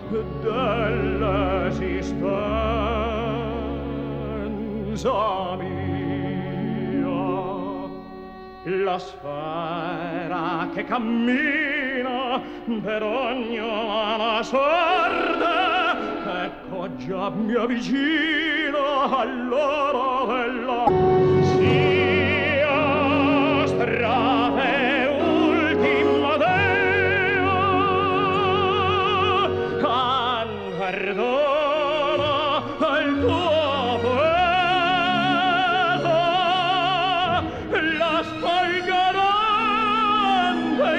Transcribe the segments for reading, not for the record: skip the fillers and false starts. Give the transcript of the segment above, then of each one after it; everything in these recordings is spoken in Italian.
dell'esistenza mia. La sfera che cammina per ogni umana sorte, ecco già mi avvicina all'ora della sia strate ultima dea, perdona il tuo poeta, la sfolgorante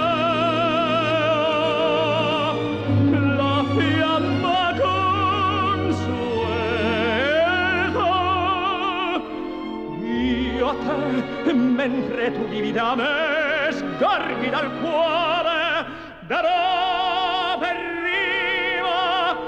idea, la fiamma consueta. Io a te, mentre tu vivi da me, sgorghi dal cuore, darò